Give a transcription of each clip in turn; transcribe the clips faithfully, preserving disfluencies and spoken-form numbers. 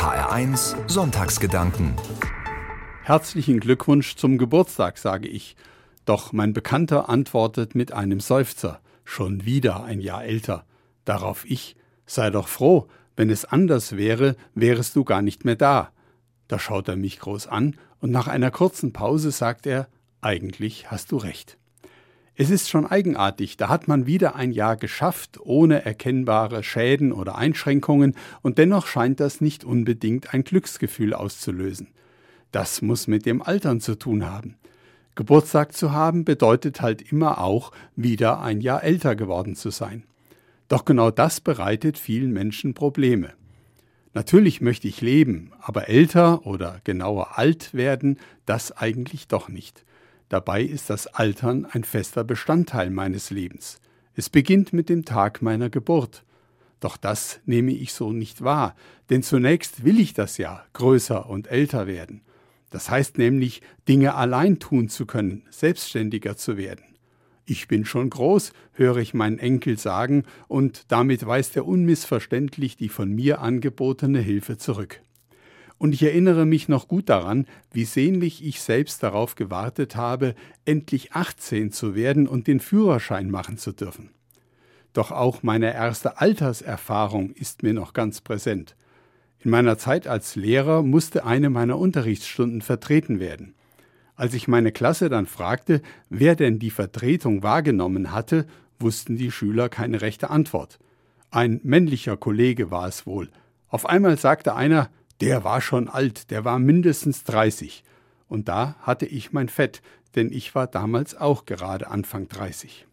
H R eins Sonntagsgedanken. Herzlichen Glückwunsch zum Geburtstag, sage ich. Doch mein Bekannter antwortet mit einem Seufzer. Schon wieder ein Jahr älter. Darauf ich: Sei doch froh, wenn es anders wäre, wärest du gar nicht mehr da. Da schaut er mich groß an und nach einer kurzen Pause sagt er: Eigentlich hast du recht. Es ist schon eigenartig, da hat man wieder ein Jahr geschafft, ohne erkennbare Schäden oder Einschränkungen, und dennoch scheint das nicht unbedingt ein Glücksgefühl auszulösen. Das muss mit dem Altern zu tun haben. Geburtstag zu haben bedeutet halt immer auch, wieder ein Jahr älter geworden zu sein. Doch genau das bereitet vielen Menschen Probleme. Natürlich möchte ich leben, aber älter oder genauer alt werden, das eigentlich doch nicht. Dabei ist das Altern ein fester Bestandteil meines Lebens. Es beginnt mit dem Tag meiner Geburt. Doch das nehme ich so nicht wahr, denn zunächst will ich das ja, größer und älter werden. Das heißt nämlich, Dinge allein tun zu können, selbstständiger zu werden. Ich bin schon groß, höre ich meinen Enkel sagen, und damit weist er unmissverständlich die von mir angebotene Hilfe zurück. Und ich erinnere mich noch gut daran, wie sehnlich ich selbst darauf gewartet habe, endlich achtzehn zu werden und den Führerschein machen zu dürfen. Doch auch meine erste Alterserfahrung ist mir noch ganz präsent. In meiner Zeit als Lehrer musste eine meiner Unterrichtsstunden vertreten werden. Als ich meine Klasse dann fragte, wer denn die Vertretung wahrgenommen hatte, wussten die Schüler keine rechte Antwort. Ein männlicher Kollege war es wohl. Auf einmal sagte einer: Der war schon alt, der war mindestens dreißig. Und da hatte ich mein Fett, denn ich war damals auch gerade Anfang dreißig.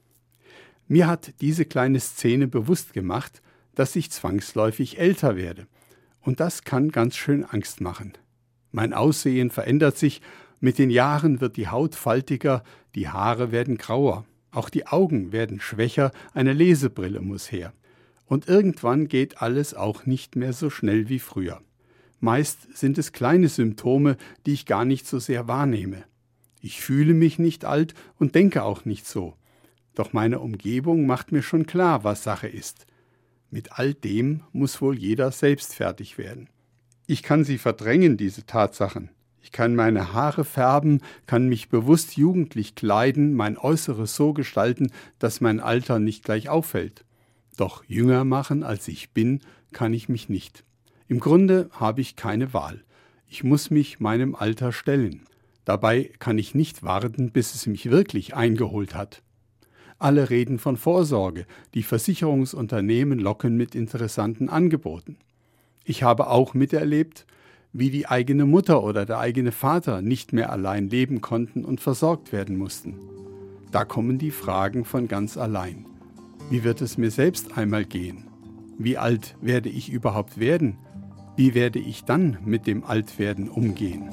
Mir hat diese kleine Szene bewusst gemacht, dass ich zwangsläufig älter werde. Und das kann ganz schön Angst machen. Mein Aussehen verändert sich, mit den Jahren wird die Haut faltiger, die Haare werden grauer, auch die Augen werden schwächer, eine Lesebrille muss her. Und irgendwann geht alles auch nicht mehr so schnell wie früher. Meist sind es kleine Symptome, die ich gar nicht so sehr wahrnehme. Ich fühle mich nicht alt und denke auch nicht so. Doch meine Umgebung macht mir schon klar, was Sache ist. Mit all dem muss wohl jeder selbst fertig werden. Ich kann sie verdrängen, diese Tatsachen. Ich kann meine Haare färben, kann mich bewusst jugendlich kleiden, mein Äußeres so gestalten, dass mein Alter nicht gleich auffällt. Doch jünger machen, als ich bin, kann ich mich nicht. Im Grunde habe ich keine Wahl. Ich muss mich meinem Alter stellen. Dabei kann ich nicht warten, bis es mich wirklich eingeholt hat. Alle reden von Vorsorge. Die Versicherungsunternehmen locken mit interessanten Angeboten. Ich habe auch miterlebt, wie die eigene Mutter oder der eigene Vater nicht mehr allein leben konnten und versorgt werden mussten. Da kommen die Fragen von ganz allein. Wie wird es mir selbst einmal gehen? Wie alt werde ich überhaupt werden? Wie werde ich dann mit dem Altwerden umgehen?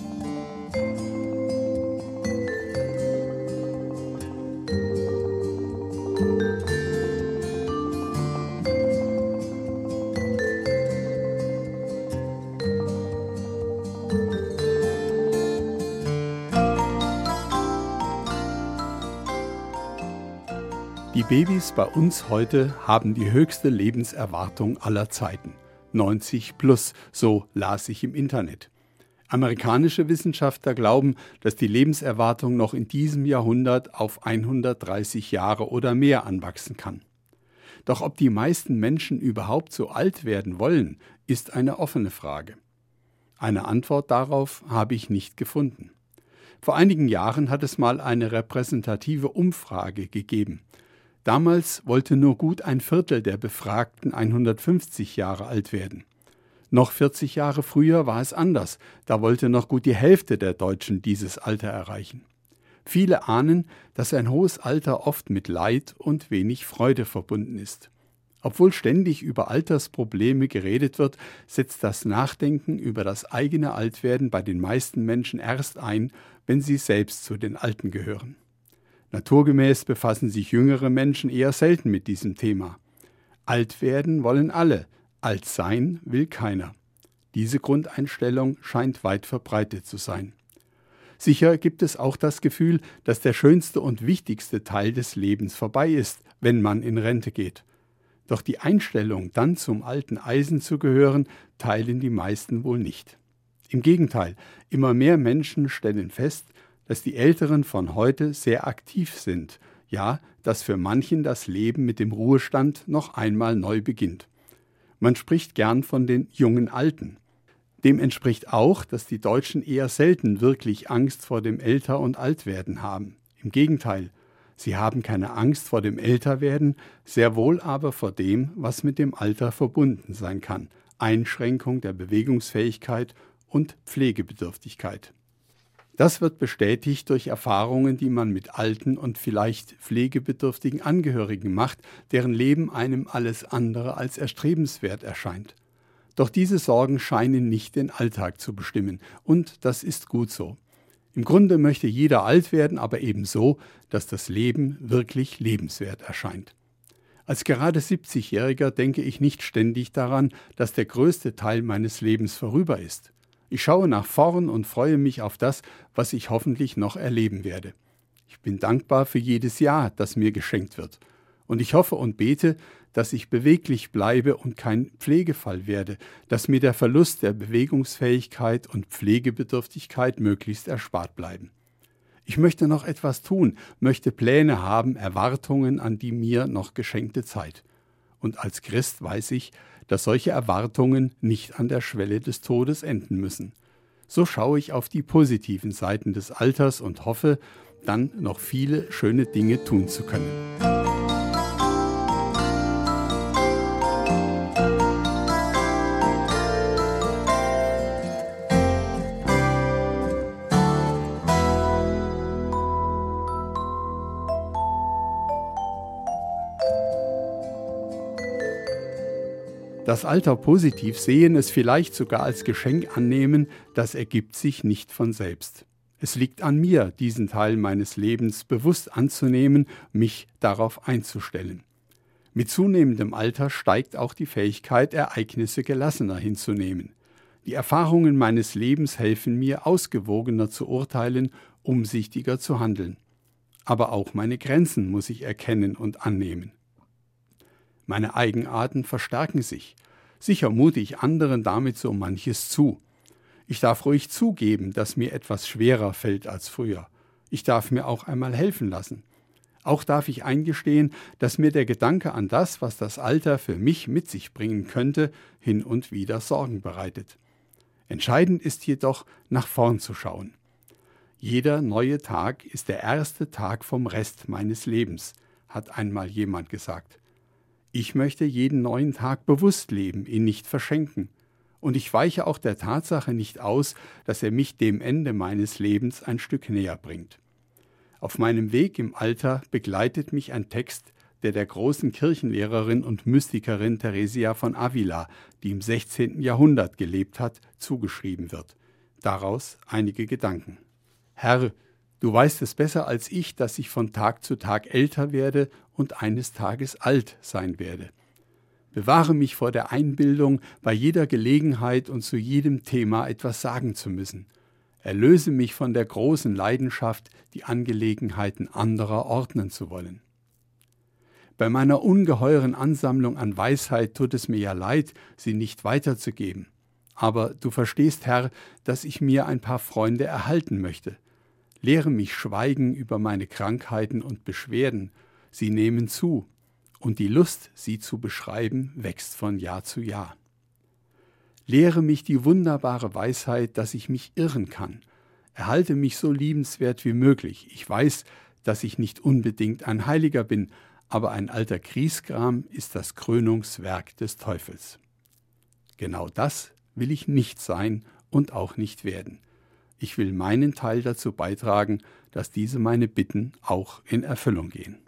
Die Babys bei uns heute haben die höchste Lebenserwartung aller Zeiten. neunzig plus, so las ich im Internet. Amerikanische Wissenschaftler glauben, dass die Lebenserwartung noch in diesem Jahrhundert auf hundertdreißig Jahre oder mehr anwachsen kann. Doch ob die meisten Menschen überhaupt so alt werden wollen, ist eine offene Frage. Eine Antwort darauf habe ich nicht gefunden. Vor einigen Jahren hat es mal eine repräsentative Umfrage gegeben. Damals wollte nur gut ein Viertel der Befragten hundertfünfzig Jahre alt werden. Noch vierzig Jahre früher war es anders, da wollte noch gut die Hälfte der Deutschen dieses Alter erreichen. Viele ahnen, dass ein hohes Alter oft mit Leid und wenig Freude verbunden ist. Obwohl ständig über Altersprobleme geredet wird, setzt das Nachdenken über das eigene Altwerden bei den meisten Menschen erst ein, wenn sie selbst zu den Alten gehören. Naturgemäß befassen sich jüngere Menschen eher selten mit diesem Thema. Alt werden wollen alle, alt sein will keiner. Diese Grundeinstellung scheint weit verbreitet zu sein. Sicher gibt es auch das Gefühl, dass der schönste und wichtigste Teil des Lebens vorbei ist, wenn man in Rente geht. Doch die Einstellung, dann zum alten Eisen zu gehören, teilen die meisten wohl nicht. Im Gegenteil, immer mehr Menschen stellen fest, dass die Älteren von heute sehr aktiv sind, ja, dass für manchen das Leben mit dem Ruhestand noch einmal neu beginnt. Man spricht gern von den jungen Alten. Dem entspricht auch, dass die Deutschen eher selten wirklich Angst vor dem Älter- und Altwerden haben. Im Gegenteil, sie haben keine Angst vor dem Älterwerden, sehr wohl aber vor dem, was mit dem Alter verbunden sein kann: Einschränkung der Bewegungsfähigkeit und Pflegebedürftigkeit. Das wird bestätigt durch Erfahrungen, die man mit alten und vielleicht pflegebedürftigen Angehörigen macht, deren Leben einem alles andere als erstrebenswert erscheint. Doch diese Sorgen scheinen nicht den Alltag zu bestimmen, und das ist gut so. Im Grunde möchte jeder alt werden, aber eben so, dass das Leben wirklich lebenswert erscheint. Als gerade siebzigjähriger denke ich nicht ständig daran, dass der größte Teil meines Lebens vorüber ist. Ich schaue nach vorn und freue mich auf das, was ich hoffentlich noch erleben werde. Ich bin dankbar für jedes Jahr, das mir geschenkt wird. Und ich hoffe und bete, dass ich beweglich bleibe und kein Pflegefall werde, dass mir der Verlust der Bewegungsfähigkeit und Pflegebedürftigkeit möglichst erspart bleiben. Ich möchte noch etwas tun, möchte Pläne haben, Erwartungen an die mir noch geschenkte Zeit. Und als Christ weiß ich, dass solche Erwartungen nicht an der Schwelle des Todes enden müssen. So schaue ich auf die positiven Seiten des Alters und hoffe, dann noch viele schöne Dinge tun zu können. Das Alter positiv sehen, es vielleicht sogar als Geschenk annehmen, das ergibt sich nicht von selbst. Es liegt an mir, diesen Teil meines Lebens bewusst anzunehmen, mich darauf einzustellen. Mit zunehmendem Alter steigt auch die Fähigkeit, Ereignisse gelassener hinzunehmen. Die Erfahrungen meines Lebens helfen mir, ausgewogener zu urteilen, umsichtiger zu handeln. Aber auch meine Grenzen muss ich erkennen und annehmen. Meine Eigenarten verstärken sich. Sicher mute ich anderen damit so manches zu. Ich darf ruhig zugeben, dass mir etwas schwerer fällt als früher. Ich darf mir auch einmal helfen lassen. Auch darf ich eingestehen, dass mir der Gedanke an das, was das Alter für mich mit sich bringen könnte, hin und wieder Sorgen bereitet. Entscheidend ist jedoch, nach vorn zu schauen. Jeder neue Tag ist der erste Tag vom Rest meines Lebens, hat einmal jemand gesagt. Ich möchte jeden neuen Tag bewusst leben, ihn nicht verschenken. Und ich weiche auch der Tatsache nicht aus, dass er mich dem Ende meines Lebens ein Stück näher bringt. Auf meinem Weg im Alter begleitet mich ein Text, der der großen Kirchenlehrerin und Mystikerin Theresia von Avila, die im sechzehnten Jahrhundert gelebt hat, zugeschrieben wird. Daraus einige Gedanken. Herr, du weißt es besser als ich, dass ich von Tag zu Tag älter werde und eines Tages alt sein werde. Bewahre mich vor der Einbildung, bei jeder Gelegenheit und zu jedem Thema etwas sagen zu müssen. Erlöse mich von der großen Leidenschaft, die Angelegenheiten anderer ordnen zu wollen. Bei meiner ungeheuren Ansammlung an Weisheit tut es mir ja leid, sie nicht weiterzugeben. Aber du verstehst, Herr, dass ich mir ein paar Freunde erhalten möchte. Lehre mich schweigen über meine Krankheiten und Beschwerden. Sie nehmen zu, und die Lust, sie zu beschreiben, wächst von Jahr zu Jahr. Lehre mich die wunderbare Weisheit, dass ich mich irren kann. Erhalte mich so liebenswert wie möglich. Ich weiß, dass ich nicht unbedingt ein Heiliger bin, aber ein alter Griesgram ist das Krönungswerk des Teufels. Genau das will ich nicht sein und auch nicht werden. Ich will meinen Teil dazu beitragen, dass diese meine Bitten auch in Erfüllung gehen.